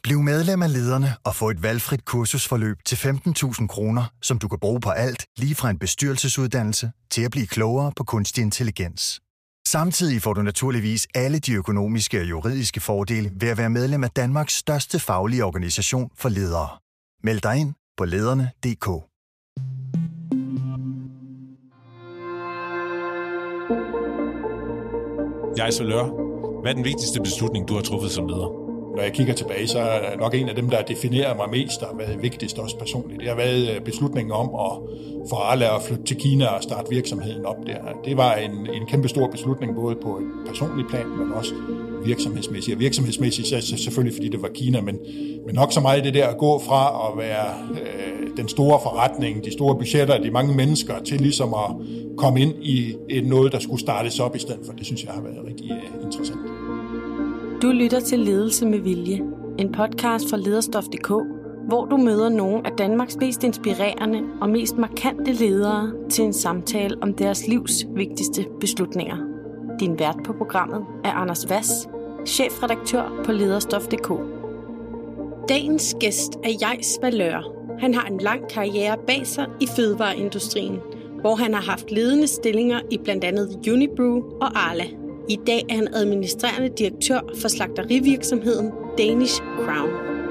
Bliv medlem af Lederne og få et valgfrit kursusforløb til 15.000 kroner, som du kan bruge på alt, lige fra en bestyrelsesuddannelse til at blive klogere på kunstig intelligens. Samtidig får du naturligvis alle de økonomiske og juridiske fordele ved at være medlem af Danmarks største faglige organisation for ledere. Meld dig ind på lederne.dk. Jais Valeur, hvad er den vigtigste beslutning, du har truffet som leder? Når jeg kigger tilbage, så er nok en af dem, der definerer mig mest, der har været vigtigst også personligt. Det har været beslutningen om at få Arla at flytte til Kina og starte virksomheden op der. Det var en kæmpe stor beslutning, både på et personligt plan, men også virksomhedsmæssigt. Og virksomhedsmæssigt så selvfølgelig, fordi det var Kina, men nok så meget det der at gå fra at være den store forretning, de store budgetter, de mange mennesker, til ligesom at komme ind i noget, der skulle startes op i stedet for. Det synes jeg har været rigtig interessant. Du lytter til Ledelse med Vilje, en podcast fra Lederstof.dk, hvor du møder nogle af Danmarks mest inspirerende og mest markante ledere til en samtale om deres livs vigtigste beslutninger. Din vært på programmet er Anders Hvass, chefredaktør på Lederstof.dk. Dagens gæst er Jais Valeur. Han har en lang karriere bag sig i fødevareindustrien, hvor han har haft ledende stillinger i blandt andet Unibrew og Arla. I dag er han administrerende direktør for slagterivirksomheden Danish Crown.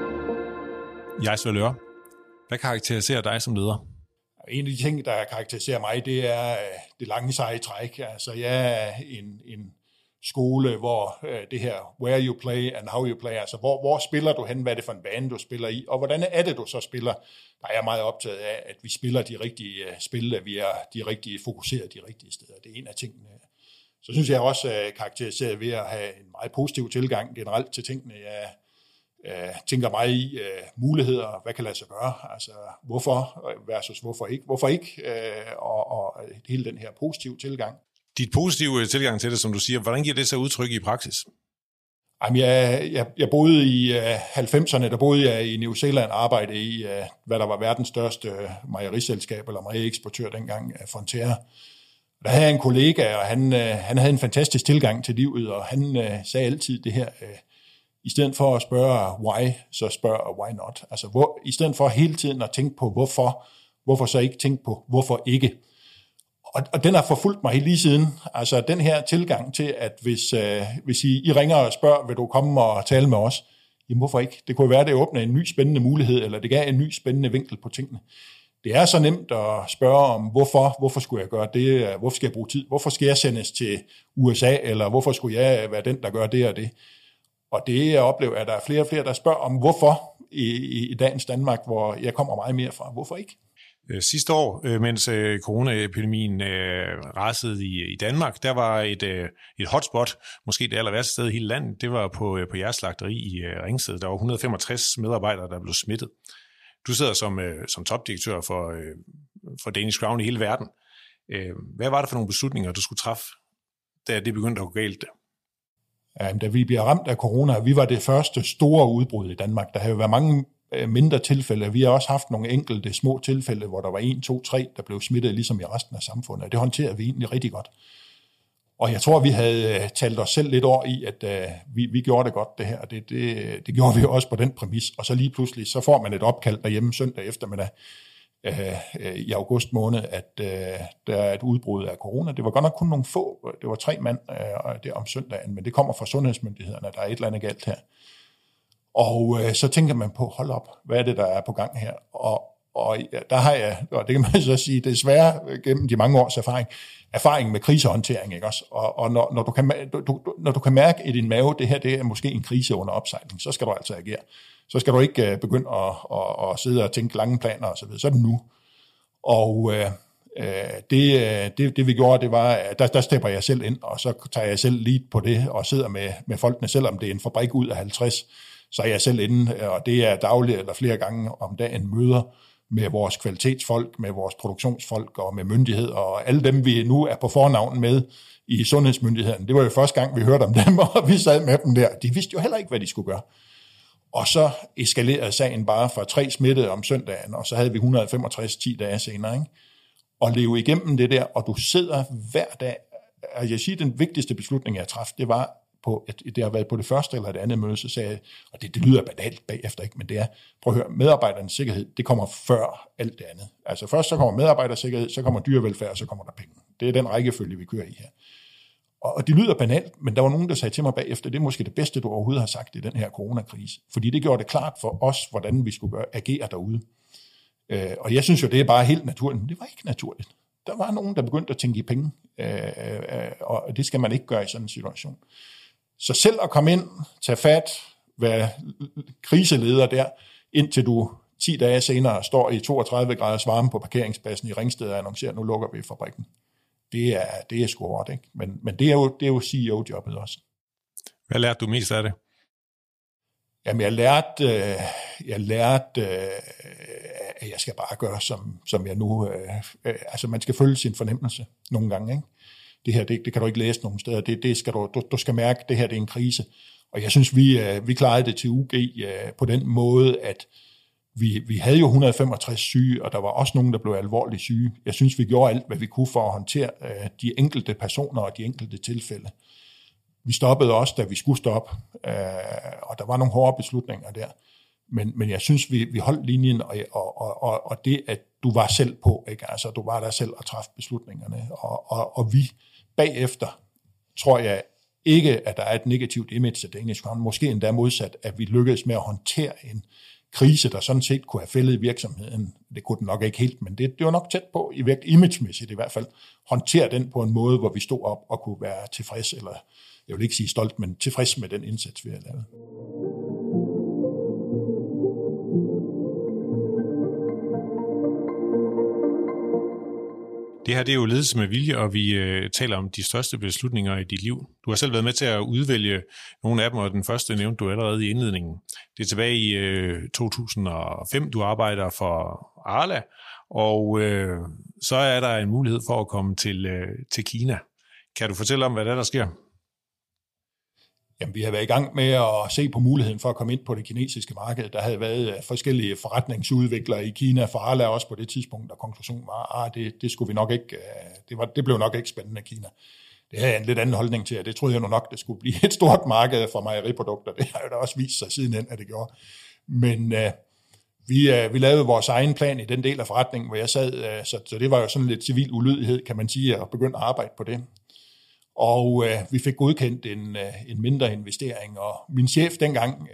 Jais Valeur, hvad karakteriserer dig som leder? En af de ting, der karakteriserer mig, det er det lange seje træk. Altså, jeg er en skole, hvor det her where you play and how you play, altså hvor spiller du hen, hvad er det for en bane, du spiller i, og hvordan er det, du så spiller? Der er jeg meget optaget af, at vi spiller de rigtige spil, at vi er de rigtige fokuseret de rigtige steder. Det er en af tingene. Så synes jeg også karakteriseret ved at have en meget positiv tilgang generelt til tingene. Jeg tænker meget i muligheder, hvad kan lade sig gøre, altså hvorfor versus hvorfor ikke, og hele den her positive tilgang. Dit positive tilgang til det, som du siger, hvordan giver det sig udtryk i praksis? Jamen, jeg boede i 90'erne, der boede jeg i New Zealand, arbejdede i, hvad der var verdens største mejeriselskab, eller mejereksportør dengang, Fonterra. Der havde jeg en kollega, og han havde en fantastisk tilgang til livet, og han sagde altid det her, i stedet for at spørge why, så spørg why not. Altså i stedet for hele tiden at tænke på hvorfor så ikke tænke på hvorfor ikke. Og den har forfulgt mig helt lige siden. Altså den her tilgang til, at hvis I ringer og spørger, vil du komme og tale med os? Jamen hvorfor ikke? Det kunne være, det åbner en ny spændende mulighed, eller det gav en ny spændende vinkel på tingene. Det er så nemt at spørge om, hvorfor skulle jeg gøre det, hvorfor skal jeg bruge tid, hvorfor skal jeg sendes til USA, eller hvorfor skulle jeg være den, der gør det og det. Og det jeg oplever, at der er flere og flere, der spørger om hvorfor i dagens Danmark, hvor jeg kommer meget mere fra. Hvorfor ikke? Sidste år, mens coronaepidemien rasede i Danmark, der var et hotspot, måske det aller værste sted i hele landet, det var på jeres slagteri i Ringsted. Der var 165 medarbejdere, der blev smittet. Du sidder som topdirektør for Danish Crown i hele verden. Hvad var det for nogle beslutninger, du skulle træffe, da det begyndte at gå galt? Da vi bliver ramt af corona, vi var det første store udbrud i Danmark. Der har jo været mange mindre tilfælde. Vi har også haft nogle enkelte små tilfælde, hvor der var 1, 2, 3, der blev smittet, ligesom i resten af samfundet. Det håndterede vi egentlig rigtig godt. Og jeg tror, vi havde talt os selv lidt over i, at vi gjorde det godt, det her. Det gjorde vi også på den præmis. Og så lige pludselig, så får man et opkald derhjemme søndag eftermiddag i august måned, at der er et udbrud af corona. Det var godt nok kun nogle få. Det var 3 mand der om søndagen, men det kommer fra sundhedsmyndighederne, der er et eller andet galt her. Og så tænker man på, hold op, hvad er det, der er på gang her? Og der har jeg, og det kan man så sige, desværre gennem de mange års erfaring med krisehåndtering, ikke også? Og når du kan mærke i din mave, det her det er måske en krise under opsejling, så skal du altså agere. Så skal du ikke begynde at sidde og tænke lange planer og så videre. Så er det nu. Og det vi gjorde, det var, der stepper jeg selv ind, og så tager jeg selv lead på det, og sidder med folkene, selvom det er en fabrik ud af 50, så er jeg selv inde, og det er dagligt eller flere gange om dagen møder med vores kvalitetsfolk, med vores produktionsfolk og med myndighed, og alle dem, vi nu er på fornavn med i sundhedsmyndigheden. Det var jo første gang, vi hørte om dem, og vi sad med dem der. De vidste jo heller ikke, hvad de skulle gøre. Og så eskalerede sagen bare fra 3 smittede om søndagen, og så havde vi 165 10 dage senere. Ikke? Og leve igennem det der, og du sidder hver dag. Jeg siger, den vigtigste beslutning, jeg træffede, det var det har været på det første eller det andet møde, så sagde jeg, og det lyder banalt bagefter, ikke, men det er, prøv at høre, medarbejdernes sikkerhed, det kommer før alt det andet. Altså først så kommer medarbejdersikkerhed, så kommer dyrevelfærd, og så kommer der penge. Det er den rækkefølge, vi kører i her. Og det lyder banalt, men der var nogen, der sagde til mig bagefter, det er måske det bedste, du overhovedet har sagt i den her coronakrise. Fordi det gjorde det klart for os, hvordan vi skulle agere derude. Og jeg synes jo, det er bare helt naturligt, men det var ikke naturligt. Der var nogen, der begyndte at tænke i penge, og det skal man ikke gøre i sådan en situation. Så selv at komme ind, tage fat, være kriseleder der, indtil du 10 dage senere står i 32 graders varme på parkeringspladsen i Ringsted og annoncerer, nu lukker vi fabrikken. Det er sgu hårdt, ikke? Men det er jo CEO-jobbet også. Hvad lærte du mest af det? Jamen, jeg lærte, at jeg skal bare gøre, som jeg nu... altså, man skal følge sin fornemmelse nogle gange, ikke? Det her, det kan du ikke læse nogen steder. Det skal du skal mærke, at det her det er en krise. Og jeg synes, vi klarede det til UG på den måde, at vi havde jo 165 syge, og der var også nogen, der blev alvorligt syge. Jeg synes, vi gjorde alt, hvad vi kunne for at håndtere de enkelte personer og de enkelte tilfælde. Vi stoppede også, da vi skulle stoppe, og der var nogle hårde beslutninger der. Men jeg synes, vi holdt linjen, og det, at du var selv på, ikke? Altså, du var der selv og træffe beslutningerne. Og vi bagefter, tror jeg ikke, at der er et negativt image af Danish Crown. Måske endda modsat, at vi lykkedes med at håndtere en krise, der sådan set kunne have fældet virksomheden. Det kunne den nok ikke helt, men det var nok tæt på, imagemæssigt i hvert fald, håndtere den på en måde, hvor vi stod op og kunne være tilfreds, eller jeg vil ikke sige stolt, men tilfreds med den indsats, vi har lavet. Det her, det er jo ledelse med vilje, og vi taler om de største beslutninger i dit liv. Du har selv været med til at udvælge nogle af dem, og den første nævnte du allerede i indledningen. Det er tilbage i 2005, du arbejder for Arla, og så er der en mulighed for at komme til Kina. Kan du fortælle om, hvad der sker? Jamen, vi har været i gang med at se på muligheden for at komme ind på det kinesiske marked. Der havde været forskellige forretningsudviklere i Kina for Arla også på det tidspunkt, og konklusionen var, det skulle vi nok ikke, det blev nok ikke spændende Kina. Det havde jeg en lidt anden holdning til, og det troede jeg nok, det skulle blive et stort marked for mejeriprodukter. Det har jo da også vist sig sidenhen, at det gjorde. Men vi lavede vores egen plan i den del af forretningen, hvor jeg sad, så det var jo sådan lidt civil ulydighed, kan man sige, at begynde at arbejde på det. Og vi fik godkendt en mindre investering, og min chef dengang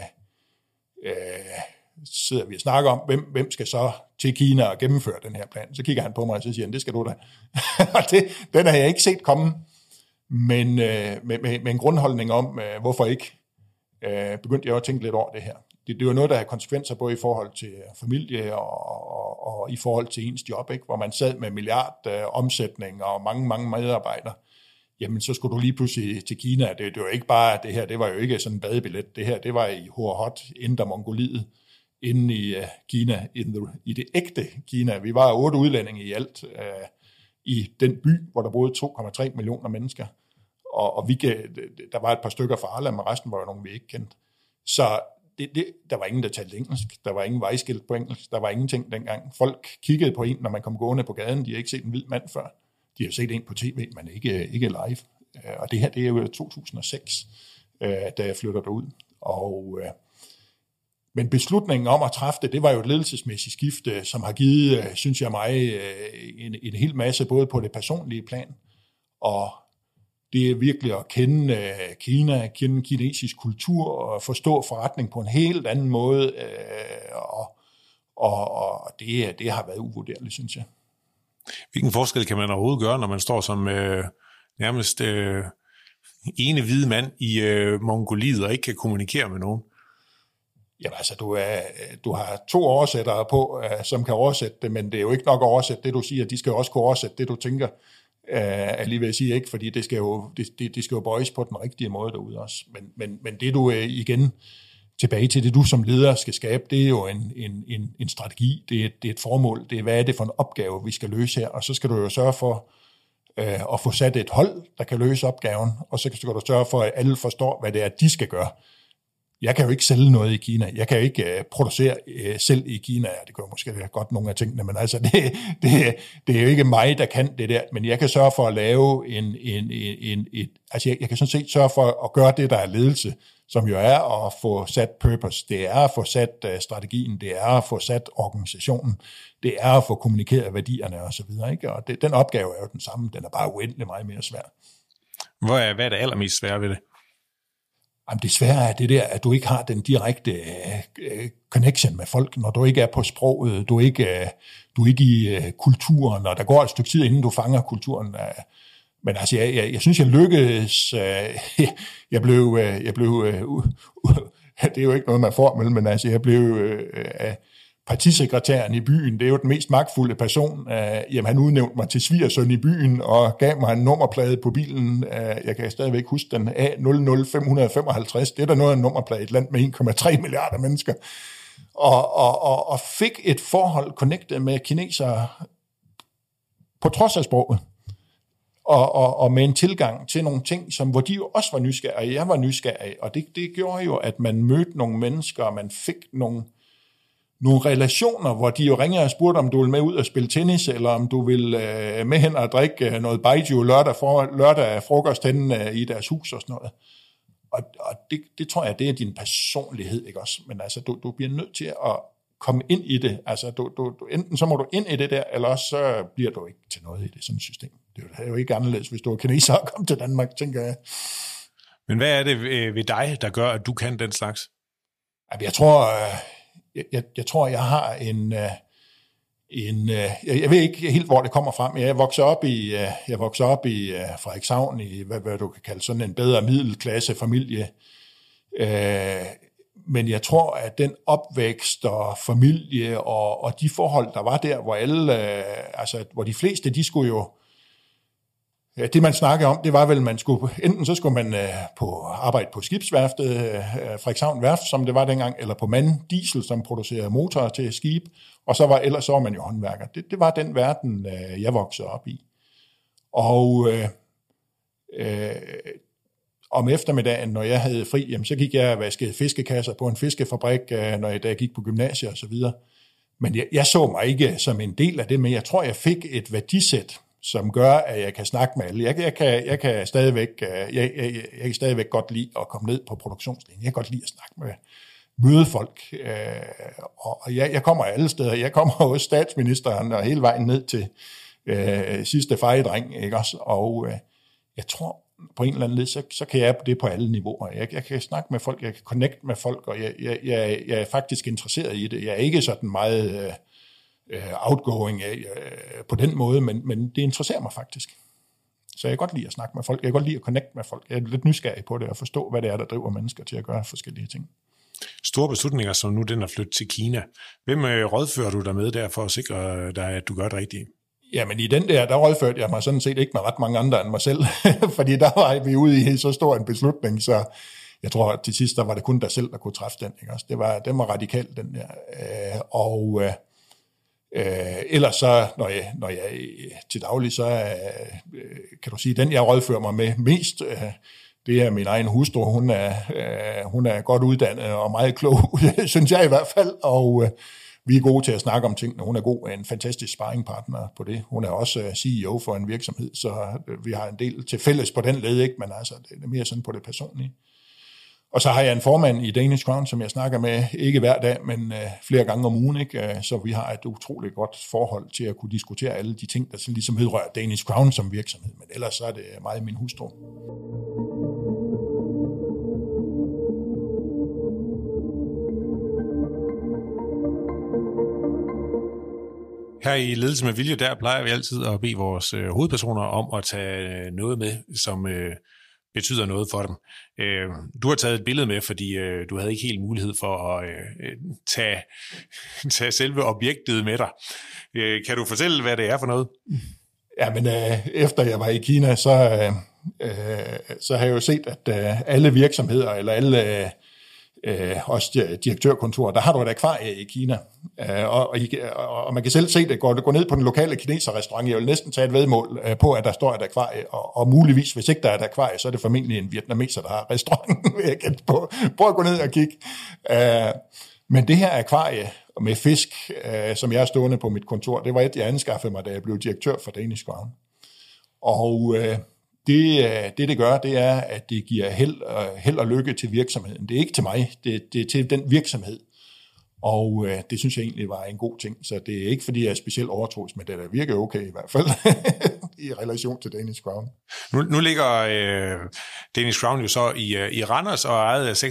sidder vi og snakker om, hvem skal så til Kina og gennemføre den her plan. Så kigger han på mig, og så siger han, det skal du da. Og den har jeg ikke set komme, men med en grundholdning om, hvorfor ikke, begyndte jeg at tænke lidt over det her. Det var noget, der har konsekvenser både i forhold til familie og i forhold til ens job, ikke? Hvor man sad med milliardomsætning og mange medarbejdere. Jamen, så skulle du lige pludselig til Kina. Det var ikke bare det her, det var jo ikke sådan en badebillet. Det her, det var i Hurhot, Indre Mongoliet, inde i Kina, i det ægte Kina. Vi var 8 udlændinge i alt i den by, hvor der boede 2,3 millioner mennesker. Og der var et par stykker fra Arla, men resten var jo nogen, vi ikke kendte. Så der var ingen, der talte engelsk. Der var ingen vejskilt på engelsk. Der var ingenting dengang. Folk kiggede på en, når man kom gående på gaden. De har ikke set en hvid mand før. De har set en på tv, men ikke live. Og det her, det er jo 2006, da jeg flytter derud. Men beslutningen om at træffe det var jo et ledelsesmæssigt skifte, som har givet, synes jeg mig, en hel masse, både på det personlige plan, og det er virkelig at kende Kina, kende kinesisk kultur, og forstå forretning på en helt anden måde, og det har været uvurderligt, synes jeg. Hvilken forskel kan man overhovedet gøre, når man står som nærmest ene hvide mand i Mongoliet og ikke kan kommunikere med nogen? Jamen altså, du har 2 oversættere på, som kan oversætte det, men det er jo ikke nok at oversætte det, du siger. De skal jo også kunne oversætte det, du tænker, lige ved at sige, ikke? Fordi det skal jo bøjes på den rigtige måde derude også. Men det du igen tilbage til det, du som leder skal skabe, det er jo en strategi, det er et formål, det er, hvad er det for en opgave, vi skal løse her, og så skal du jo sørge for at få sat et hold, der kan løse opgaven, og så skal du sørge for, at alle forstår, hvad det er, de skal gøre. Jeg kan jo ikke sælge noget i Kina. Jeg kan jo ikke producere selv i Kina. Det gør måske godt nogle af tingene, men altså det er jo ikke mig, der kan det der. Men jeg kan sørge for at lave jeg kan sådan set sørge for at gøre det, der er ledelse, som jo er at få sat purpose. Det er at få sat strategien. Det er at få sat organisationen. Det er at få kommunikeret værdierne og så videre. Ikke? Og den opgave er jo den samme. Den er bare uendelig meget mere svær. Hvad er det allermest svære ved det? Jamen, det svære er det der, at du ikke har den direkte connection med folk, når du ikke er på sproget, du er ikke i kulturen, og der går et stykke tid, inden du fanger kulturen. Men altså, jeg synes, jeg lykkedes. Jeg blev det er jo ikke noget, man får, men altså, jeg blev partisekretæren i byen. Det er jo den mest magtfulde person. Jamen, han udnævnte mig til svigersøn i byen og gav mig en nummerplade på bilen. Jeg kan stadigvæk huske den A00555. Det er der noget af en nummerplade i et land med 1,3 milliarder mennesker. Og fik et forhold connectet med kinesere på trods af sproget. Og med en tilgang til nogle ting, hvor de jo også var nysgerrige, og jeg var nysgerrig. Og det gjorde jo, at man mødte nogle mennesker, og man fik nogle relationer, hvor de jo ringede og spurgte, om du vil med ud og spille tennis, eller om du vil med hen og drikke noget baijiu lørdag frokost henne i deres hus og sådan noget. Og det tror jeg, det er din personlighed, ikke også? Men altså, du bliver nødt til at komme ind i det. Altså, enten så må du ind i det der, eller også så bliver du ikke til noget i det sådan et system. Det er jo ikke anderledes, hvis du er kineser og kommer til Danmark, tænker jeg. Men hvad er det ved dig, der gør, at du kan den slags? Jeg tror, jeg har jeg ved ikke helt, hvor det kommer fra, men jeg vokser op i Frederikshavn, i hvad du kan kalde sådan en bedre middelklasse familie. Men jeg tror, at den opvækst og familie og de forhold, der var der, hvor hvor de fleste, de skulle jo, det man snakkede om, det var vel, enten så skulle man på arbejde på skibsværftet, Frederikshavn Værft, som det var dengang, eller på MAN Diesel, som producerer motorer til skib, og ellers så var man jo håndværker. Det var den verden, jeg voksede op i. Og om eftermiddagen, når jeg havde fri, jamen, så gik jeg og vaskede fiskekasser på en fiskefabrik, da jeg gik på gymnasiet og så videre. Men jeg så mig ikke som en del af det, men jeg tror, jeg fik et værdisæt, som gør, at jeg kan snakke med alle. Jeg kan stadigvæk godt lide at komme ned på produktionslinjen. Jeg kan godt lide at snakke med møde folk. Og jeg kommer alle steder. Jeg kommer hos statsministeren og hele vejen ned til sidste fejedreng, ikke også? Og jeg tror, på en eller anden led, så kan jeg det på alle niveauer. Jeg kan snakke med folk, jeg kan connecte med folk, og jeg er faktisk interesseret i det. Jeg er ikke sådan meget outgoing på den måde, men det interesserer mig faktisk. Så jeg kan godt lide at snakke med folk, jeg kan godt lide at connecte med folk. Jeg er lidt nysgerrig på det og forstå, hvad det er, der driver mennesker til at gøre forskellige ting. Store beslutninger, som nu den er flyttet til Kina. Hvem rådfører du dig med der for at sikre dig, at du gør det rigtigt? Jamen i den der rådførte jeg mig sådan set ikke med ret mange andre end mig selv, fordi der var vi ude i så stor en beslutning, så jeg tror, at til sidst, der var det kun dig selv, der kunne træffe den. Ikke? Den var radikal, den der. Ellers så, når jeg til daglig, så kan du sige, den jeg rådfører mig med mest, det er min egen hustru. Hun er godt uddannet og meget klog, synes jeg i hvert fald, og vi er gode til at snakke om tingene. Hun er god, en fantastisk sparringpartner på det. Hun er også CEO for en virksomhed, så vi har en del til fælles på den led, ikke? Men altså, det er mere sådan på det personlige. Og så har jeg en formand i Danish Crown, som jeg snakker med, ikke hver dag, men flere gange om ugen, ikke? Så vi har et utroligt godt forhold til at kunne diskutere alle de ting, der ligesom vedrører Danish Crown som virksomhed. Men ellers så er det meget min hustru. Her i Ledelse med Vilje, der plejer vi altid at bede vores hovedpersoner om at tage noget med, som betyder noget for dem. Du har taget et billede med, fordi du havde ikke helt mulighed for at tage selve objektet med dig. Kan du fortælle, hvad det er for noget? Ja, men efter jeg var i Kina, så har jeg jo set, at alle virksomheder eller alle også direktørkontor, der har du et akvarie i Kina. Og man kan selv se det, gå ned på den lokale kineserrestaurant, jeg vil næsten tage et vedmål på, at der står et akvarie, og muligvis, hvis ikke der er et akvarie, så er det formentlig en vietnameser, der har restauranten. Prøv at gå ned og kigge. Men det her akvarie med fisk, som jeg er stående på mit kontor, det var et, jeg anskaffede mig, da jeg blev direktør for Danish Crown. Og det gør, det er, at det giver held og lykke til virksomheden. Det er ikke til mig, det er til den virksomhed. Og det synes jeg egentlig var en god ting. Så det er ikke, fordi jeg er specielt overtroisk, men det der virker okay i hvert fald i relation til Danish Crown. Nu ligger Danish Crown jo så i Randers og ejet af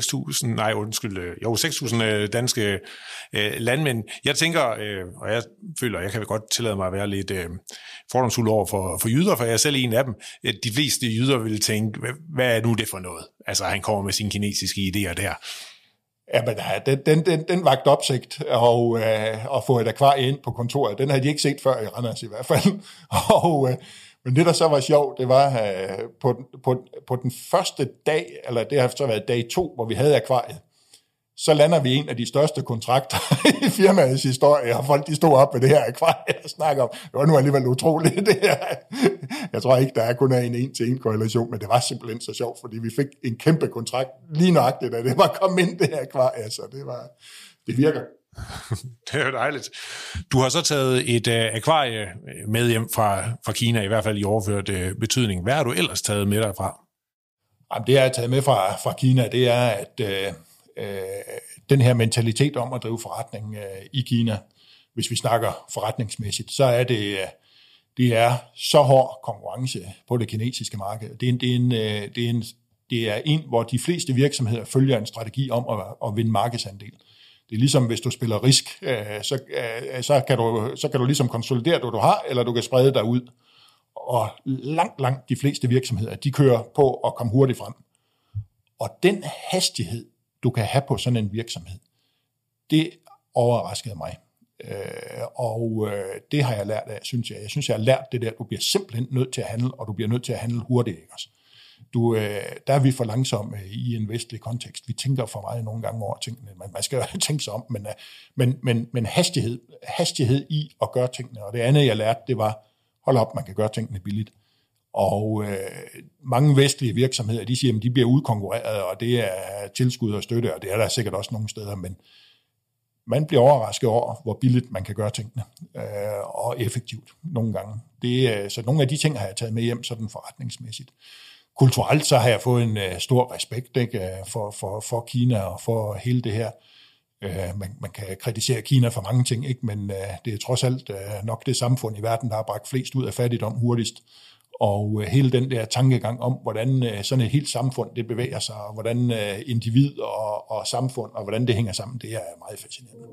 6.000 danske landmænd. Jeg tænker, og jeg føler, jeg kan godt tillade mig at være lidt fordomsfuld over for jyder, for jeg er selv en af dem. De fleste jyder vil tænke, hvad er nu det for noget? Altså, han kommer med sine kinesiske idéer der. Ja, men den vagt opsigt og få et akvarie ind på kontoret, den havde de ikke set før i Randers i hvert fald. Men det, der så var sjovt, det var på den første dag, eller det har så været dag 2, hvor vi havde akvariet, så lander vi en af de største kontrakter i firmaets historie, og folk de stod op med det her akvarie og snakker om, det var nu alligevel utroligt det her. Jeg tror ikke, der er kun en en-til-en korrelation, men det var simpelthen så sjovt, fordi vi fik en kæmpe kontrakt lige nøjagtigt, da det var kommet ind det her akvarie, så det virker. Det er jo dejligt. Du har så taget et akvarie med hjem fra Kina, i hvert fald i overført betydning. Hvad har du ellers taget med dig fra? Jamen, det jeg har taget med fra Kina, det er, at den her mentalitet om at drive forretning i Kina, hvis vi snakker forretningsmæssigt, så er det er så hård konkurrence på det kinesiske marked. Det er en, hvor de fleste virksomheder følger en strategi om at vinde markedsandel. Det er ligesom, hvis du spiller risk, så kan du ligesom konsolidere det, du har, eller du kan sprede dig ud. Og langt de fleste virksomheder, de kører på at komme hurtigt frem. Og den hastighed, du kan have på sådan en virksomhed, det overraskede mig. Det har jeg lært af, synes jeg. Jeg synes, jeg har lært det der, du bliver simpelthen nødt til at handle, og du bliver nødt til at handle hurtigt. Ikke også? Der er vi for langsomme i en vestlig kontekst. Vi tænker for meget nogle gange over tingene. Man skal tænke sig om, men hastighed i at gøre tingene. Og det andet, jeg lærte, det var, hold op, man kan gøre tingene billigt. Og mange vestlige virksomheder, de siger, at de bliver udkonkurreret, og det er tilskud og støtte, og det er der sikkert også nogle steder, men man bliver overrasket over, hvor billigt man kan gøre tingene, og effektivt nogle gange. Så nogle af de ting har jeg taget med hjem sådan forretningsmæssigt. Kulturelt så har jeg fået en stor respekt, ikke, for Kina og for hele det her. Man kan kritisere Kina for mange ting, ikke, men det er trods alt nok det samfund i verden, der har bragt flest ud af fattigdom hurtigst. Og hele den der tankegang om, hvordan sådan et helt samfund det bevæger sig, og hvordan individ og samfund, og hvordan det hænger sammen, det er meget fascinerende.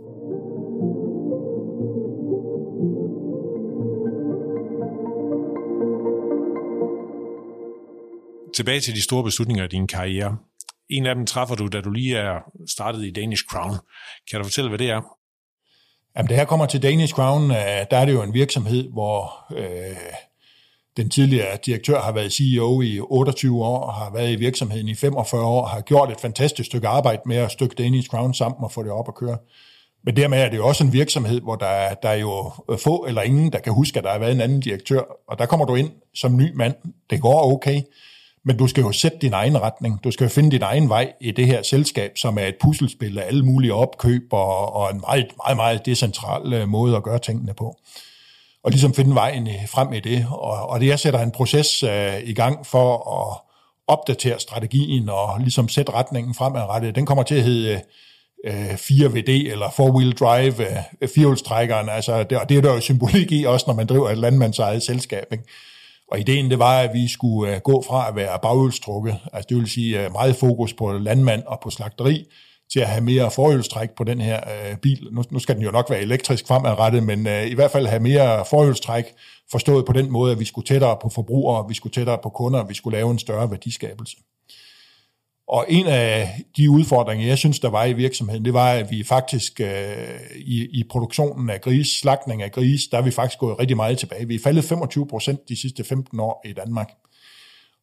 Tilbage til de store beslutninger i din karriere. En af dem træffer du, da du lige er startet i Danish Crown. Kan du fortælle, hvad det er? Jamen, da jeg kommer til Danish Crown, der er det jo en virksomhed, hvor den tidligere direktør har været CEO i 28 år, har været i virksomheden i 45 år, har gjort et fantastisk stykke arbejde med at stykke Danish Crown sammen og få det op at køre. Men dermed er det jo også en virksomhed, hvor der er jo få eller ingen, der kan huske, at der har været en anden direktør. Og der kommer du ind som ny mand. Det går okay, men du skal jo sætte din egen retning. Du skal jo finde din egen vej i det her selskab, som er et puslespil af alle mulige opkøb og en meget, meget, meget decentral måde at gøre tingene på. Og ligesom finde vejen frem i det. Og det, jeg sætter en proces i gang for at opdatere strategien og ligesom sætte retningen fremadrettet. Den kommer til at hedde 4VD eller 4-wheel drive firehjulstrækkeren. Altså, det er der jo symbolik i også, når man driver et landmandsejet selskab. Ikke? Og ideen det var, at vi skulle gå fra at være baghjulstrukket, altså det vil sige meget fokus på landmand og på slagteri, til at have mere forhjulstræk på den her bil. Nu skal den jo nok være elektrisk fremadrettet, men i hvert fald have mere forhjulstræk, forstået på den måde, at vi skulle tættere på forbrugere, vi skulle tættere på kunder, vi skulle lave en større værdiskabelse. Og en af de udfordringer, jeg synes, der var i virksomheden, det var, at vi faktisk i produktionen af gris, slagtning af gris, der er vi faktisk gået rigtig meget tilbage. Vi er faldet 25% de sidste 15 år i Danmark.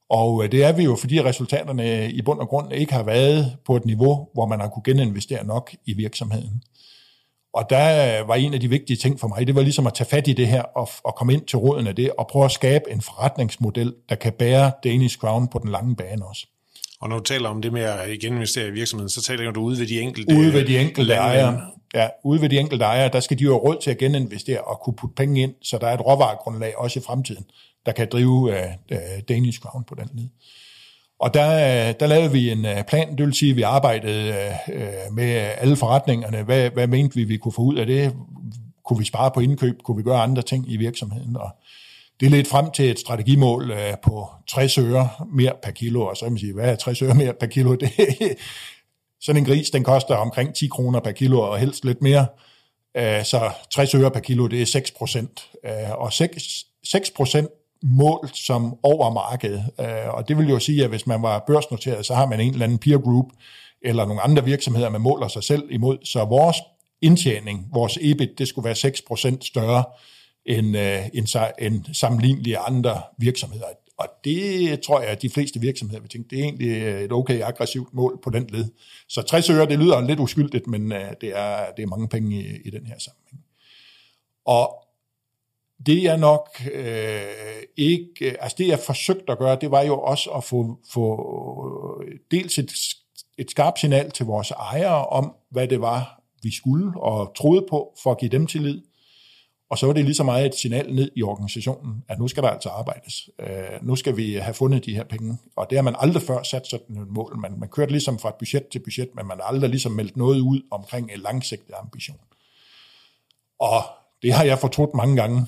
Og det er vi jo, fordi resultaterne i bund og grund ikke har været på et niveau, hvor man har kunne geninvestere nok i virksomheden. Og der var en af de vigtige ting for mig, det var ligesom at tage fat i det her og komme ind til roden af det, og prøve at skabe en forretningsmodel, der kan bære Danish Crown på den lange bane også. Og når du taler om det med at geninvestere i virksomheden, så taler du ude ved de enkelte ejere. Ja, ude ved de enkelte ejere, der skal de jo have råd til at geninvestere og kunne putte penge ind, så der er et råvaregrundlag også i fremtiden, der kan drive Danish Crown på den led. Og der lavede vi en plan, det vil sige, at vi arbejdede med alle forretningerne. Hvad mente vi kunne få ud af det? Kunne vi spare på indkøb? Kunne vi gøre andre ting i virksomheden? Og det ledte frem til et strategimål på 60 øre mere per kilo. Og så kan man sige, hvad er 60 øre mere per kilo? Det, sådan en gris, den koster omkring 10 kroner per kilo, og helst lidt mere. Så 60 øre per kilo, det er 6%. Og 6% mål som over markedet. Og det vil jo sige, at hvis man var børsnoteret, så har man en eller anden peer group, eller nogle andre virksomheder, man måler sig selv imod. Så vores indtjening, vores EBIT, det skulle være 6% større end sammenlignelige andre virksomheder. Og det tror jeg, at de fleste virksomheder vil tænke, det er egentlig et okay aggressivt mål på den led. Så 60 øre, det lyder lidt uskyldigt, men det er mange penge i den her sammenhæng. Og det jeg nok ikke, altså det jeg forsøgte at gøre, det var jo også at få dels et skarpt signal til vores ejere om, hvad det var, vi skulle og troede på, for at give dem tillid. Og så var det lige så meget et signal ned i organisationen, at nu skal der altså arbejdes. Nu skal vi have fundet de her penge. Og det har man aldrig før sat sådan et mål. Man kørte ligesom fra budget til budget, men man har aldrig ligesom meldt noget ud omkring en langsigtet ambition. Og det har jeg fortrudt mange gange.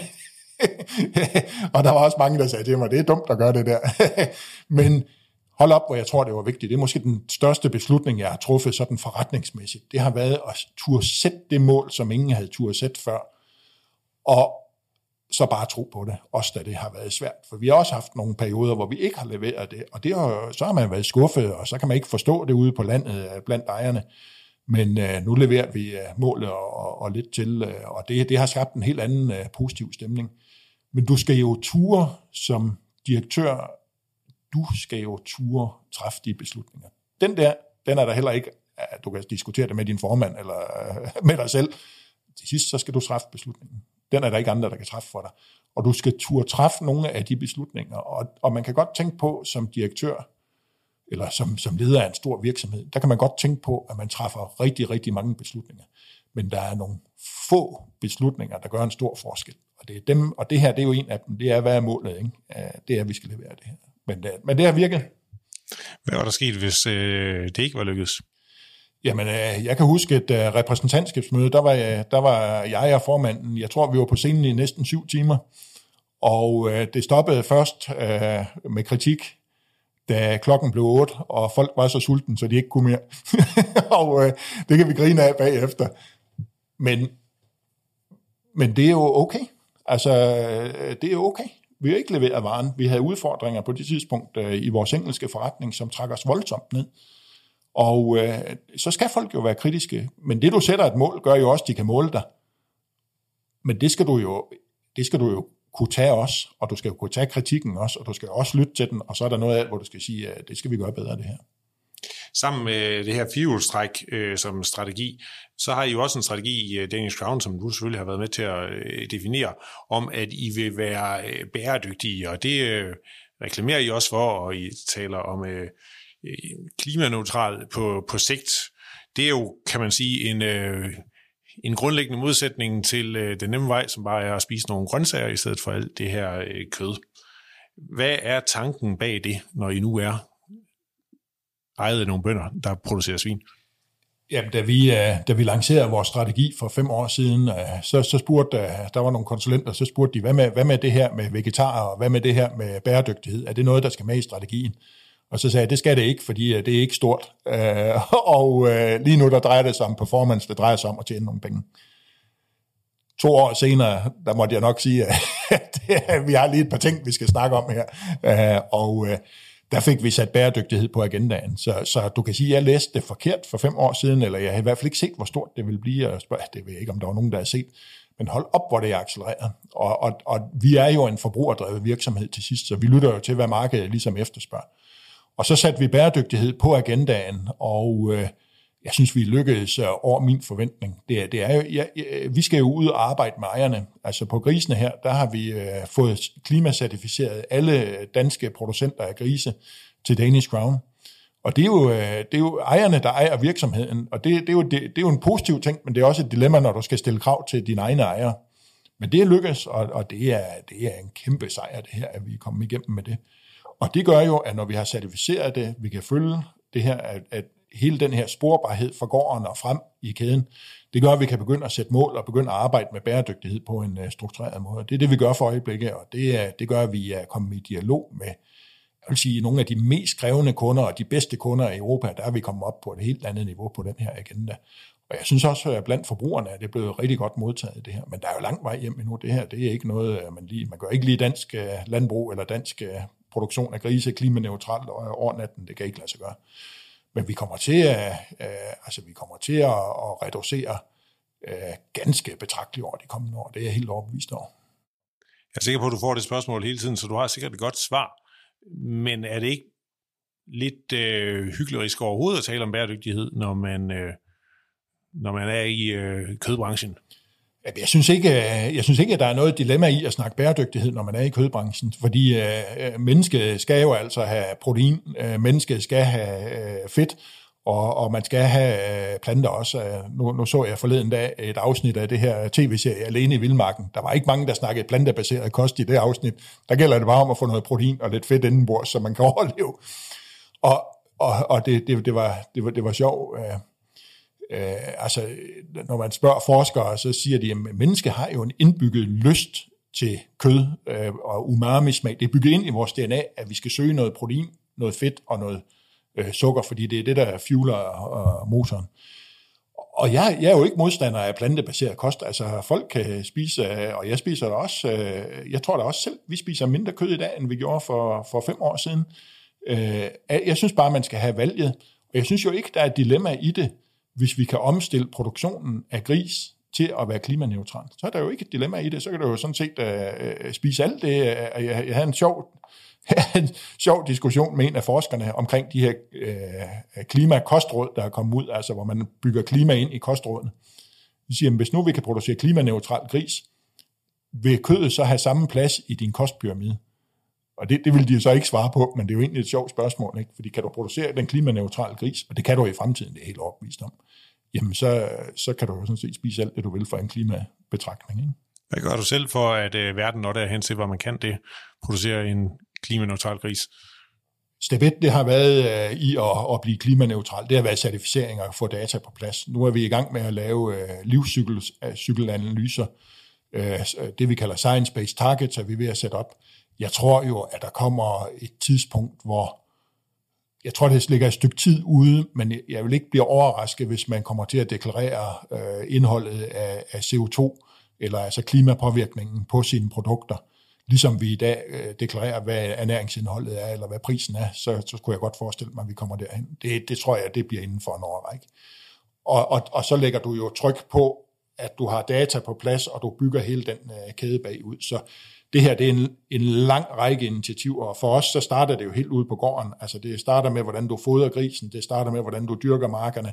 Og der var også mange, der sagde til mig, det er dumt at gøre det der. Men hold op, hvor jeg tror, det var vigtigt. Det er måske den største beslutning, jeg har truffet sådan forretningsmæssigt. Det har været at turde sætte det mål, som ingen havde turde sætte før. Og så bare tro på det, også da det har været svært. For vi har også haft nogle perioder, hvor vi ikke har leveret det, og så har man været skuffet, og så kan man ikke forstå det ude på landet blandt ejerne. Men nu leverer vi målet og lidt til, og det har skabt en helt anden positiv stemning. Men du skal jo ture som direktør, du skal jo ture træffe de beslutninger. Den er der heller ikke, at du kan diskutere det med din formand eller med dig selv. Til sidst, så skal du træffe beslutningen. Den er der ikke andre, der kan træffe for dig. Og du skal turde træffe nogle af de beslutninger. Og man kan godt tænke på som direktør, eller som leder af en stor virksomhed, der kan man godt tænke på, at man træffer rigtig, rigtig mange beslutninger. Men der er nogle få beslutninger, der gør en stor forskel. Og det er dem, og det her, det er jo en af dem. Det er, hvad er målet, ikke? Det er, at vi skal levere det her. Men det har virket. Hvad var der sket, hvis det ikke var lykkedes? Jamen, jeg kan huske et repræsentantskabsmøde, der var jeg og formanden, jeg tror, vi var på scenen i næsten 7 timer, og det stoppede først med kritik, da klokken blev 8, og folk var så sultne, så de ikke kunne mere. Og det kan vi grine af bagefter. Men det er jo okay. Altså, det er okay. Vi har ikke leveret varen. Vi havde udfordringer på det tidspunkt i vores engelske forretning, som trak os voldsomt ned. Og så skal folk jo være kritiske. Men det, du sætter et mål, gør jo også, at de kan måle dig. Men det skal du jo kunne tage også, og du skal jo kunne tage kritikken også, og du skal også lytte til den, og så er der noget af, hvor du skal sige, at det skal vi gøre bedre, det her. Sammen med det her firehjulstræk som strategi, så har I jo også en strategi i Danish Crown, som du selvfølgelig har været med til at definere, om at I vil være bæredygtige, og det reklamerer I også for, og I taler om klimaneutral på sigt. Det er jo, kan man sige, en grundlæggende modsætning til den nemme vej, som bare er at spise nogle grøntsager i stedet for alt det her kød. Hvad er tanken bag det, når I nu er ejet af nogle bønder, der producerer svin? Jamen, da vi lancerede vores strategi for 5 år siden, så spurgte der var nogle konsulenter, så spurgte de, hvad med det her med vegetarer, og hvad med det her med bæredygtighed? Er det noget, der skal med i strategien? Og så sagde jeg, det skal det ikke, fordi det er ikke stort. Og lige nu, der drejer det sig om performance, det drejer sig om at tjene nogle penge. 2 år senere, der måtte jeg nok sige, at vi har lige et par ting, vi skal snakke om her. Og der fik vi sat bæredygtighed på agendaen. Så du kan sige, at jeg læste det forkert for 5 år siden, eller jeg har i hvert fald ikke set, hvor stort det ville blive. Det ved jeg ikke, om der var nogen, der har set. men hold op, hvor det er accelereret. Og vi er jo en forbrugerdrevet virksomhed til sidst, så vi lytter jo til, hvad markedet ligesom efterspørger. Og så satte vi bæredygtighed på agendaen, og jeg synes, vi lykkedes over min forventning. Det er jo, vi skal jo ud og arbejde med ejerne. Altså på grisene her, der har vi fået klimacertificeret alle danske producenter af grise til Danish Crown. Og det er jo ejerne, der ejer virksomheden, og det er jo en positiv ting, men det er også et dilemma, når du skal stille krav til dine egne ejere. Men det er lykkes, og det er en kæmpe sejr, det her, at vi er kommet igennem med det. Og det gør jo, at når vi har certificeret det, vi kan følge det her, at hele den her sporbarhed fra gården og frem i kæden, det gør, at vi kan begynde at sætte mål og begynde at arbejde med bæredygtighed på en struktureret måde. Det er det, vi gør for øjeblikket, og det gør, at vi er kommet i dialog med, jeg vil sige, nogle af de mest krævende kunder og de bedste kunder i Europa, der er vi kommet op på et helt andet niveau på den her agenda. Og jeg synes også, at blandt forbrugerne er det blevet rigtig godt modtaget, det her. Men der er jo lang vej hjem endnu. Det her, det er ikke noget, man gør ikke lige dansk landbrug eller dansk produktion af grise klimaneutralt over natten. Det kan ikke lade sig gøre. Men vi kommer til at reducere ganske betragteligt over de kommende år. Det er jeg helt overbevist over. Jeg er sikker på, at du får det spørgsmål hele tiden, så du har sikkert et godt svar. Men er det ikke lidt hyklerisk overhovedet at tale om bæredygtighed, når man er i kødbranchen? Jeg synes ikke, at der er noget dilemma i at snakke bæredygtighed, når man er i kødbranchen, fordi mennesket skal jo altså have protein, mennesket skal have fedt, og man skal have planter også. Nu så jeg forleden dag et afsnit af det her tv-serie Alene i Vildmarken. Der var ikke mange, der snakkede plantebaseret kost i det afsnit. Der gælder det bare om at få noget protein og lidt fedt indenbords, så man kan overleve. Og det var sjovt. Altså, når man spørger forskere, så siger de, at mennesker har jo en indbygget lyst til kød og umami-smag. Det er bygget ind i vores DNA, at vi skal søge noget protein, noget fedt og noget sukker, fordi det er det, der fueler motoren. Og jeg er jo ikke modstander af plantebaseret kost. Altså, folk kan spise, og jeg spiser det også. Jeg tror da også selv, vi spiser mindre kød i dag, end vi gjorde for 5 år siden. Jeg synes bare, man skal have valget. Og jeg synes jo ikke, der er et dilemma i det, hvis vi kan omstille produktionen af gris til at være klimaneutralt. Så er der jo ikke et dilemma i det. Så kan du jo sådan set spise alt det. Jeg havde en sjov diskussion med en af forskerne omkring de her klimakostråd, der er kommet ud, altså hvor man bygger klima ind i kostrådene. Vi siger, at hvis nu vi kan producere klimaneutral gris, vil kødet så have samme plads i din kostpyramide? Og det vil de jo så ikke svare på, men det er jo egentlig et sjovt spørgsmål, ikke? Fordi kan du producere den klimaneutrale gris, og det kan du i fremtiden, det er helt overbevist om, jamen så kan du jo sådan set spise alt det, du vil for en klimabetragtning, ikke? Hvad gør du selv for, at verden når derhen til, hvor man kan det, producere en klimaneutral gris? Step 1, det har været i at blive klimaneutral. Det har været certificering og få data på plads. Nu er vi i gang med at lave livscykelanalyser, det vi kalder science-based targets, er vi ved at sætte op. Jeg tror jo, at der kommer et tidspunkt, hvor jeg tror, det ligger et stykke tid ude, men jeg vil ikke blive overrasket, hvis man kommer til at deklarere indholdet af CO2, eller altså klimapåvirkningen på sine produkter. Ligesom vi i dag deklarerer, hvad ernæringsindholdet er, eller hvad prisen er, så kunne jeg godt forestille mig, at vi kommer derhen. Det tror jeg, det bliver inden for en årrække. Og så lægger du jo tryk på, at du har data på plads, og du bygger hele den kæde bagud. Så det her, det er en lang række initiativer, og for os, så starter det jo helt ude på gården. Altså det starter med, hvordan du fodrer grisen, det starter med, hvordan du dyrker markerne.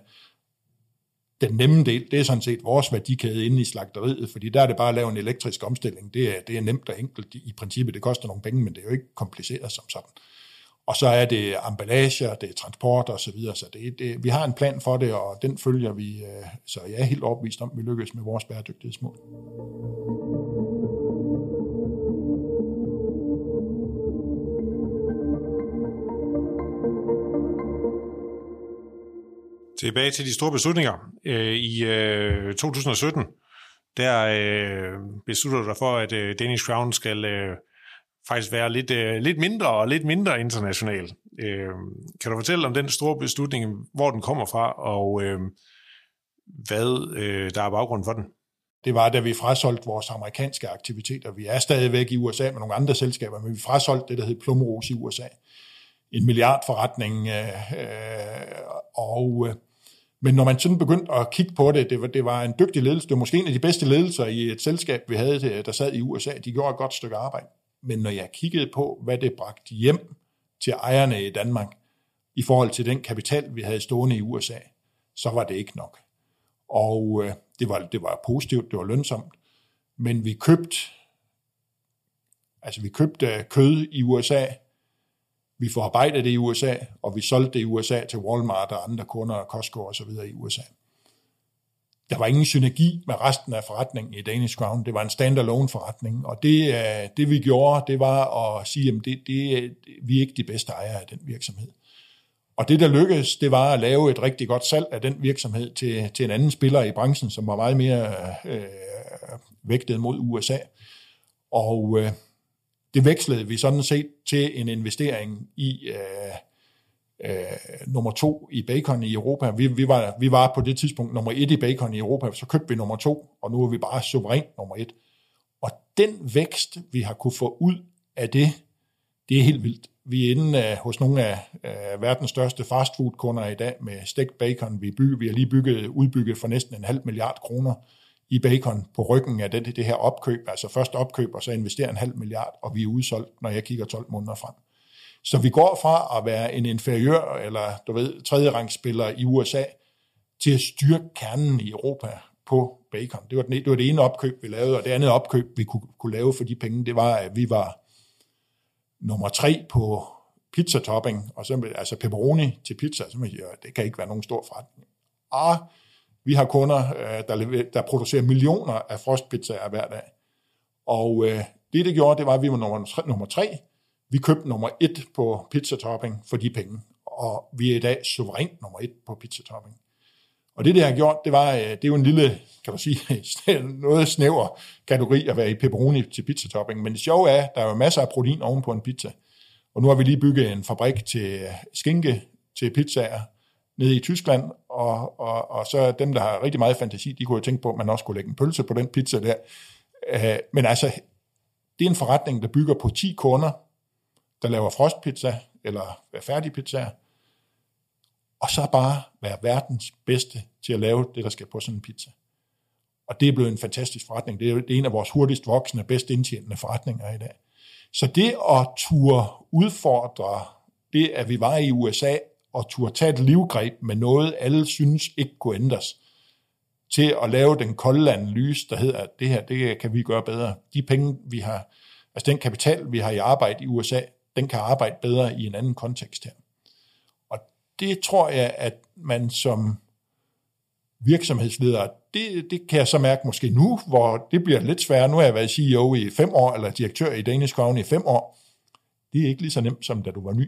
Den nemme del, det er sådan set vores værdikæde inde i slagteriet, fordi der er det bare at lave en elektrisk omstilling. Det er nemt og enkelt i princippet. Det koster nogle penge, men det er jo ikke kompliceret som sådan. Og så er det emballager, det er transport og så videre. Så vi har en plan for det, og den følger vi. Så jeg er helt overbevist om, at vi lykkes med vores bæredygtighedsmål. Tilbage til de store beslutninger. I 2017, der beslutter du dig for, at Danish Crown skal faktisk være lidt mindre og lidt mindre international. Kan du fortælle om den store beslutning, hvor den kommer fra, og hvad der er baggrunden for den? Det var, da vi frasolgte vores amerikanske aktiviteter. Vi er stadigvæk i USA med nogle andre selskaber, men vi frasolgte det, der hed Plumrose i USA. 1 milliard forretning, og Men når man sådan begyndte at kigge på det, det var en dygtig ledelse. Det var måske en af de bedste ledelser i et selskab, vi havde, der sad i USA. De gjorde et godt stykke arbejde. Men når jeg kiggede på, hvad det bragte hjem til ejerne i Danmark, i forhold til den kapital, vi havde stående i USA, så var det ikke nok. Og det var positivt, det var lønsomt. Men vi købte kød i USA, vi forarbejdede det i USA, og vi solgte det i USA til Walmart og andre kunder og Costco og så videre i USA. Der var ingen synergi med resten af forretningen i Danish Crown. Det var en standalone forretning, og det vi gjorde, det var at sige, at vi er ikke de bedste ejere af den virksomhed. Og det, der lykkedes, det var at lave et rigtig godt salg af den virksomhed til en anden spiller i branchen, som var meget mere vægtet mod USA. Og det vekslede vi sådan set til en investering i nummer 2 i bacon i Europa. Vi var på det tidspunkt nummer 1 i bacon i Europa, så købte vi nummer 2, og nu er vi bare suverænt nummer 1. Og den vækst, vi har kunne få ud af det er helt vildt. Vi er inde hos nogle af verdens største fastfood-kunder i dag med stegt bacon. Vi har lige udbygget for næsten 0,5 milliard kroner i bacon på ryggen af det her opkøb. Altså først opkøb, og så investere 0,5 milliard, og vi er udsolgt, når jeg kigger 12 måneder frem. Så vi går fra at være en inferiør, eller tredjerangsspiller i USA, til at styrke kernen i Europa på bacon. Det var det ene opkøb, vi lavede, og det andet opkøb, vi kunne lave for de penge, det var, at vi var nummer 3 på pizzatopping, og så altså pepperoni til pizza, så det kan ikke være nogen stor forretning. Og vi har kunder, der producerer millioner af frostpizzaer hver dag. Og det gjorde, det var, at vi var nummer 3. Vi købte nummer 1 på pizzatopping for de penge, og vi er i dag suverænt nummer 1 på pizzatopping. Og det har gjort, det er jo en lille, kan du sige, noget snæver kategori at være i pepperoni til pizzatopping. Men det sjove er, der er jo masser af protein oven på en pizza. Og nu har vi lige bygget en fabrik til skinke til pizzaer nede i Tyskland, og så dem, der har rigtig meget fantasi, de kunne jo tænke på, at man også kunne lægge en pølse på den pizza der. Men altså, det er en forretning, der bygger på 10 kunder, der laver frostpizza eller færdigpizzaer, og så bare være verdens bedste til at lave det, der skal på sådan en pizza. Og det er blevet en fantastisk forretning. Det er en af vores hurtigst voksende, bedst indtjenende forretninger i dag. Så det at turde udfordre det, at vi var i USA, og turde tage et livgreb med noget, alle synes ikke kunne ændres, til at lave den kolde analyse, der hedder, at det kan vi gøre bedre. De penge, vi har, altså den kapital, vi har i arbejde i USA, den kan arbejde bedre i en anden kontekst her. Og det tror jeg, at man som virksomhedsleder, det kan jeg så mærke måske nu, hvor det bliver lidt sværere. Nu har jeg været CEO i 5 år, eller direktør i Danish Crown i 5 år. Det er ikke lige så nemt, som da du var ny.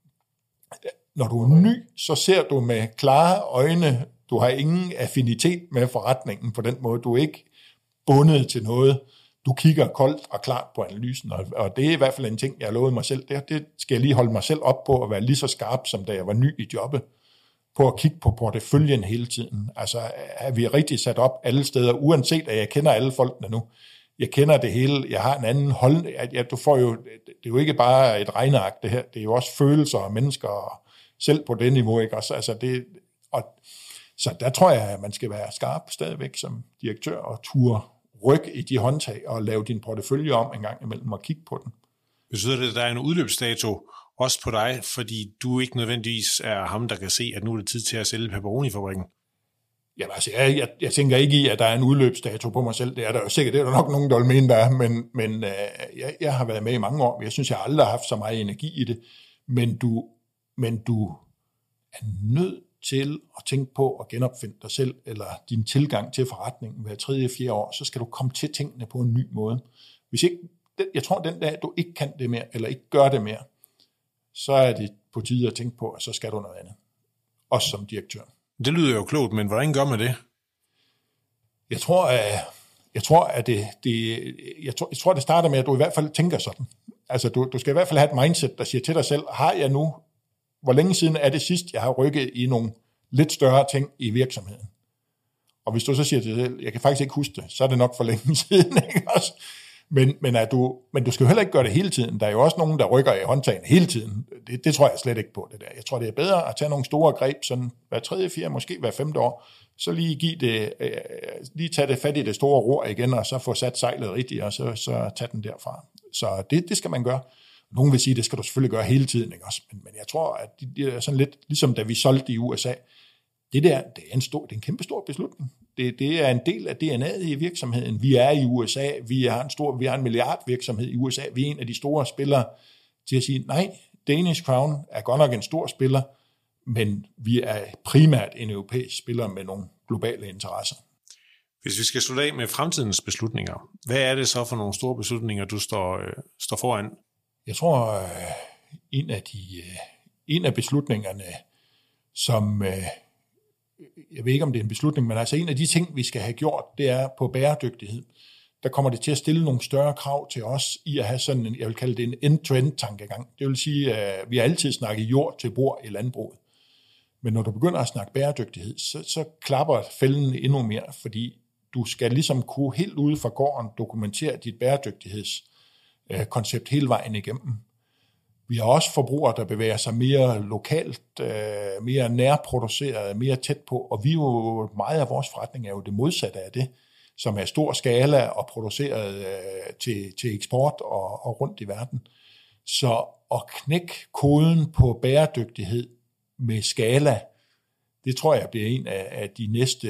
Når du er ny, så ser du med klare øjne, du har ingen affinitet med forretningen på den måde. Du er ikke bundet til noget. Du kigger koldt og klart på analysen, og det er i hvert fald en ting, jeg har lovet mig selv. Det skal jeg lige holde mig selv op på at være lige så skarp, som da jeg var ny i jobbet, på at kigge på porteføljen hele tiden. Altså, er vi rigtig sat op alle steder, uanset at jeg kender alle folkene nu. Jeg kender det hele, jeg har en anden holdning. Du får jo, det er jo ikke bare et regneark, det her, det er jo også følelser og mennesker, og selv på det niveau, ikke også? Altså så der tror jeg, at man skal være skarp stadigvæk som direktør og turde rykke i de håndtag og lave din portefølje om en gang imellem og kigge på den. Betyder det, at der er en udløbsdato også på dig, fordi du ikke nødvendigvis er ham, der kan se, at nu er det tid til at sælge pepperoni-fabrikken? Jamen altså, jeg tænker ikke i, at der er en udløbsdato på mig selv. Det er der jo sikkert, det er der nok nogen, der vil mene, der er, men jeg har været med i mange år. Jeg synes, jeg aldrig har haft så meget energi i det. Men du er nødt til at tænke på at genopfinde dig selv, eller din tilgang til forretningen hver 3. 4. år, så skal du komme til tingene på en ny måde. Hvis ikke, jeg tror, den dag, du ikke kan det mere, eller ikke gør det mere, så er det på tide at tænke på, at så skal du noget andet. Også som direktør. Det lyder jo klogt, men hvordan gør man det? Jeg tror, det starter med, at du i hvert fald tænker sådan. Altså, du skal i hvert fald have et mindset, der siger til dig selv, har jeg nu, hvor længe siden er det sidst, jeg har rykket i nogle lidt større ting i virksomheden? Og hvis du så siger til dig selv, jeg kan faktisk ikke huske det, så er det nok for længe siden, ikke også? Men du skal jo heller ikke gøre det hele tiden. Der er jo også nogen, der rykker i håndtagene hele tiden. Det tror jeg slet ikke på, det der. Jeg tror, det er bedre at tage nogle store greb, sådan hver 3., 4., måske hver 5. år, så lige tage det fat i det store ror igen, og så få sat sejlet rigtigt, og så tage den derfra. Så det skal man gøre. Nogen vil sige, det skal du selvfølgelig gøre hele tiden, ikke også? Men jeg tror, at det er sådan lidt, ligesom da vi solgte i USA, det er en kæmpe stor beslutning. Det er en del af DNA'et i virksomheden. Vi er i USA, vi har en milliardvirksomhed i USA, vi er en af de store spillere til at sige, nej, Danish Crown er godt nok en stor spiller, men vi er primært en europæisk spiller med nogle globale interesser. Hvis vi skal slutte af med fremtidens beslutninger, hvad er det så for nogle store beslutninger, du står foran? Jeg tror, en af beslutningerne, som, jeg ved ikke om det er en beslutning, men altså en af de ting, vi skal have gjort, det er på bæredygtighed. Der kommer det til at stille nogle større krav til os i at have sådan en, jeg vil kalde det en end-to-end-tankegang. Det vil sige, at vi har altid snakket jord til bord i landbruget. Men når du begynder at snakke bæredygtighed, så klapper fælden endnu mere, fordi du skal ligesom kunne helt ude fra gården dokumentere dit bæredygtighedskoncept hele vejen igennem. Vi har også forbrugere, der bevæger sig mere lokalt, mere nærproduceret, mere tæt på, og vi er jo, meget af vores forretning er jo det modsatte af det, som er stor skala og produceret til eksport og rundt i verden. Så at knække koden på bæredygtighed med skala, det tror jeg bliver en af de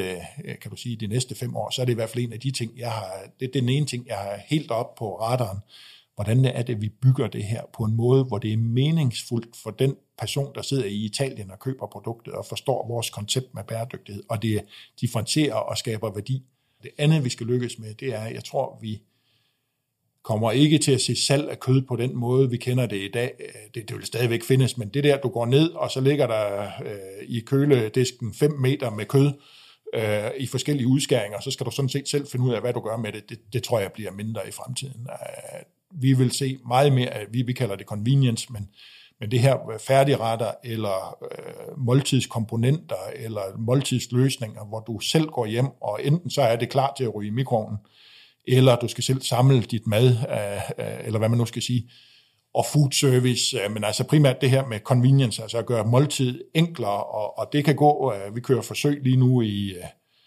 næste 5 år. Så er det i hvert fald en af de ting, det er den ene ting, jeg har helt op på radaren. Hvordan er det, vi bygger det her på en måde, hvor det er meningsfuldt for den person, der sidder i Italien og køber produktet og forstår vores koncept med bæredygtighed, og det differentierer og skaber værdi. Det andet, vi skal lykkes med, det er, jeg tror, vi kommer ikke til at se salg af kød på den måde, vi kender det i dag. Det vil stadigvæk findes, men det der, du går ned, og så ligger der i køledisken 5 meter med kød i forskellige udskæringer, så skal du sådan set selv finde ud af, hvad du gør med det. Det tror jeg bliver mindre i fremtiden. Vi vil se meget mere, vi kalder det convenience, men det her færdigretter eller måltidskomponenter eller måltidsløsninger, hvor du selv går hjem, og enten så er det klar til at ryge i mikroovnen, eller du skal selv samle dit mad, eller hvad man nu skal sige, og food service, men altså primært det her med convenience, altså at gøre måltid enklere, og det kan gå, vi kører forsøg lige nu i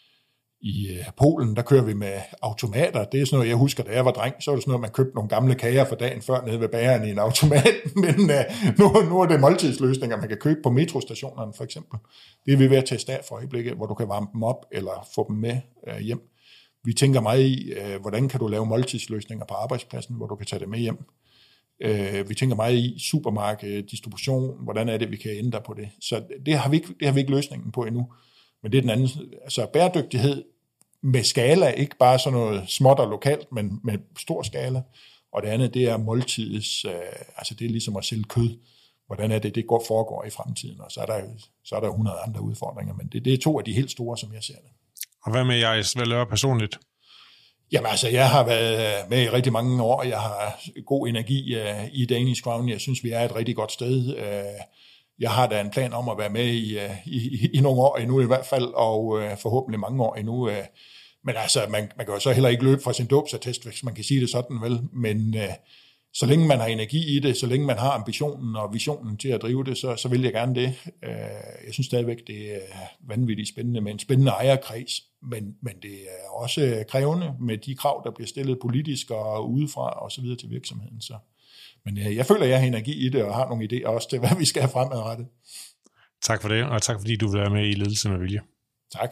Polen, der kører vi med automater. Det er sådan noget, jeg husker, da jeg var dreng, så var det sådan noget, man købte nogle gamle kager for dagen før nede ved bageren i en automat, men nu er det måltidsløsninger, man kan købe på metrostationerne for eksempel. Det er vi ved at teste af for øjeblikket, hvor du kan varme dem op eller få dem med hjem. Vi tænker meget i, hvordan kan du lave måltidsløsninger på arbejdspladsen, hvor du kan tage det med hjem. Vi tænker meget i supermarked, distribution, hvordan er det, vi kan ændre på det. Så det har vi ikke løsningen på endnu. Men det er den anden, altså bæredygtighed med skala, ikke bare sådan noget småt og lokalt, men med stor skala. Og det andet, det er måltidets, altså det er ligesom at sælge kød. Hvordan er det foregår i fremtiden, og så er der 100 andre udfordringer, men det er 2 af de helt store, som jeg ser det. Og hvad med jer, Valør, personligt? Jamen altså, jeg har været med i rigtig mange år, jeg har god energi i Danish Crown, jeg synes, vi er et rigtig godt sted. Jeg har da en plan om at være med i nogle år endnu i hvert fald, og forhåbentlig mange år endnu. Men altså, man kan jo så heller ikke løbe fra sin dåbsattest, hvis man kan sige det sådan, vel? Men så længe man har energi i det, så længe man har ambitionen og visionen til at drive det, så vil jeg gerne det. Jeg synes stadigvæk, det er vanvittigt spændende med en spændende ejerkreds, men det er også krævende med de krav, der bliver stillet politisk og udefra og så videre til virksomheden. Så. Men jeg føler, at jeg har energi i det og har nogle idéer også til, hvad vi skal have fremadrettet. Tak for det, og tak fordi du vil være med i Ledelse med Vilje. Tak.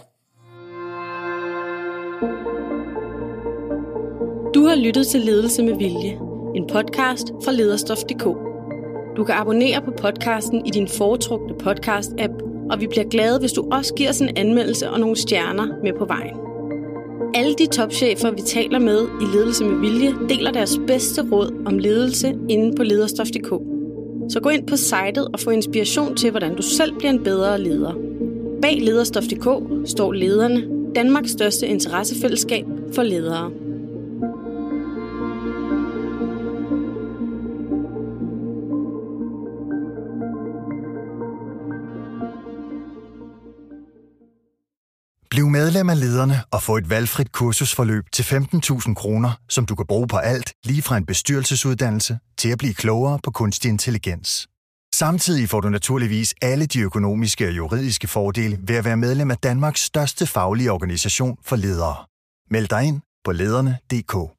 Du har lyttet til Ledelse med Vilje, en podcast fra Lederstof.dk. Du kan abonnere på podcasten i din foretrukne podcast-app, og vi bliver glade, hvis du også giver os en anmeldelse og nogle stjerner med på vejen. Alle de topchefer, vi taler med i Ledelse med Vilje, deler deres bedste råd om ledelse inde på Lederstof.dk. Så gå ind på sitet og få inspiration til, hvordan du selv bliver en bedre leder. Bag Lederstof.dk står Lederne, Danmarks største interessefællesskab for ledere. Bliv medlem medlem af Lederne og få et valgfrit kursusforløb til 15.000 kroner, som du kan bruge på alt, lige fra en bestyrelsesuddannelse til at blive klogere på kunstig intelligens. Samtidig får du naturligvis alle de økonomiske og juridiske fordele ved at være medlem af Danmarks største faglige organisation for ledere. Meld dig ind på lederne.dk.